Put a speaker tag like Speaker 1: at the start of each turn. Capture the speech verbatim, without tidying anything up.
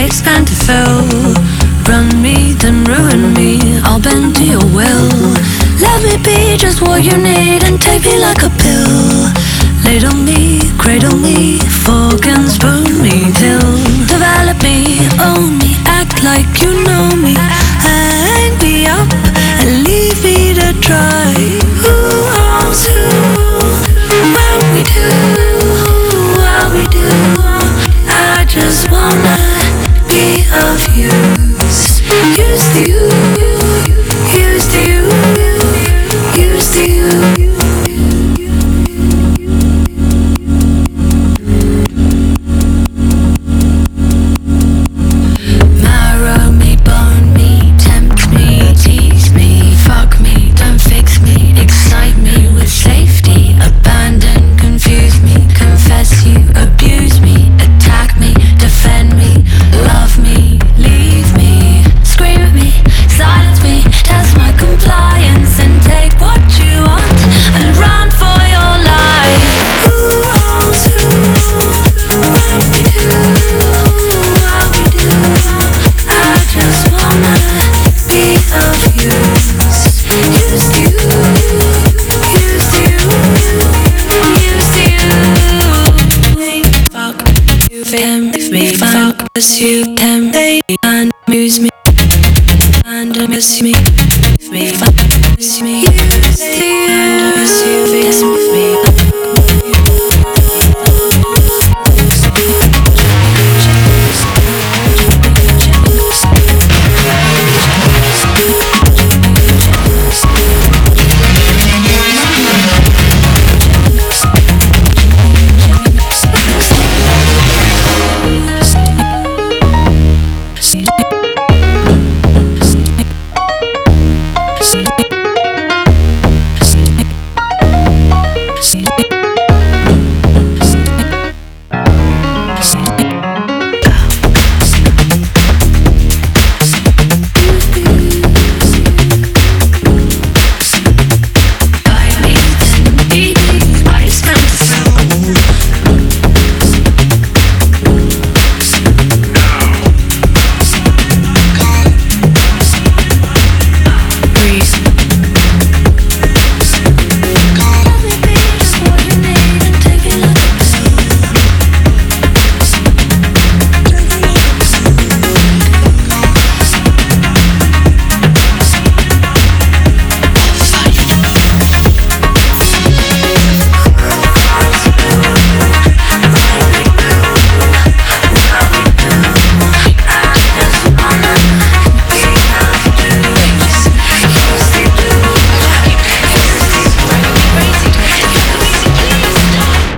Speaker 1: expand to fill. Run me, then ruin me, I'll bend to your will. Let me be just what you need and take me like a pill. Ladle me, cradle me, fork and spoon me till. Develop me, own me, act like you know me. Hang me up and leave me to dry. Who owns who? What we do, what we do. I just wanna be of use. Use to you, use to you, use to you. You can make and amuse me and amuse me, me, amuse me.